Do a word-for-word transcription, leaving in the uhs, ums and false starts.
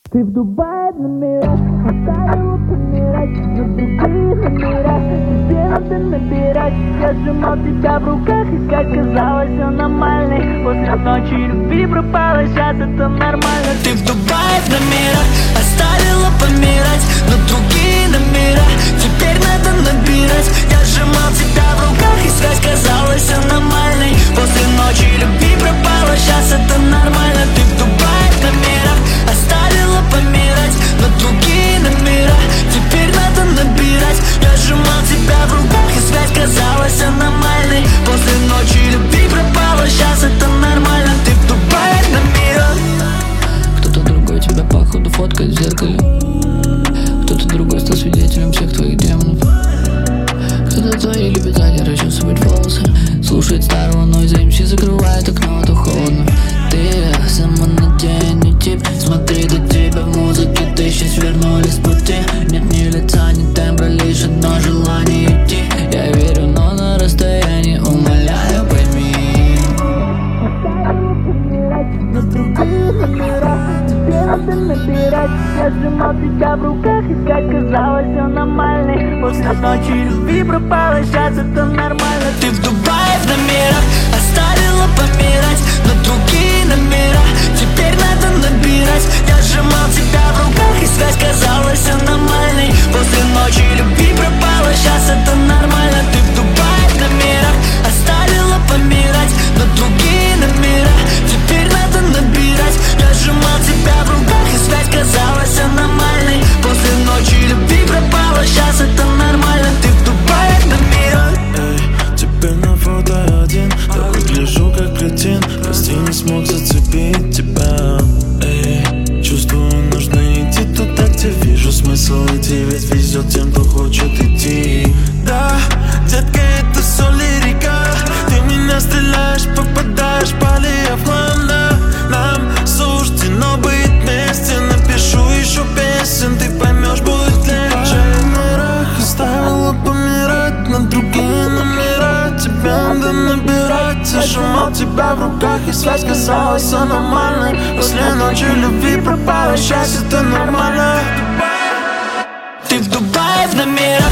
Ты в Дубае в номерах оставила помирать на другие номера. Тебе надо набирать. Я сжимал тебя в руках, и как казалось, все нормальный. После ночи любви пропала, сейчас это нормально. Ты в Дубае в номерах оставила помирать на другие номера. Теперь надо набирать. Я сжимал тебя в руках, и связь казалась все нормальной. После ночи любви пропала, сейчас это нормально. Ты в Дубае в номерах оставила помирать на другие номера. Теперь надо набирать. Я сжимал тебя в руках, и связь казалась все нормальной. После ночи любви пропала, сейчас это нормально. Ты в Дубае в номерах. Кто-то другой тебя походу фоткает в зеркале. Кто-то другой стал свидетелем всех твоих демонов. Кто-то твои любит сзади расчесывать волосы. Слушает старого нойза, МС закрывает окно, а то холодно. Ты самонадеянный тип. Смотри, до тебя в музыке тысячи свернулись с пути. Нет ни лица, ни тембра, лишь одно желание идти. Я верю, но на расстоянии, умоляю, пойми. На другие номера. Тебе надо набирать. Я сжимал тебя в руках, и как казалось, все нормальный. После ночи любви пропала, сейчас это нормально. Ты в Дубае в номерах оставила помирать на другие номера. Теперь надо набирать. Я сжимал тебя в руках, и связь казалась все нормальной. После ночи любви пропала, сейчас это нормально. Ты в Дубае в номерах оставила помирать на другие номера. Теперь надо набирать. Я сжимал тебя в руках, и связь казалась все нормальной. После ночи любви пропала, сейчас это нормально. Ты в Дубае в номерах. Эй, теперь на фото один. Я выгляжу как кретин. Прости, не смог зацепить тебя. Эй, чувствую, нужно идти туда, где вижу смысл идти. Ведь везет тем, кто хочет идти. Да, детка, это все лирика. Ты меня стреляешь, попадаешь, болея в хлам, да. Нам суждено быть вместе. Напишу еще песен, ты поймешь, будет легче. В номерах оставила помирать на другие номера. Тебя надо набирать. Зажимал тебя в руках, и связь казалась все нормальной. После ночи любви пропала, сейчас это нормально. Ты в Дубае в номерах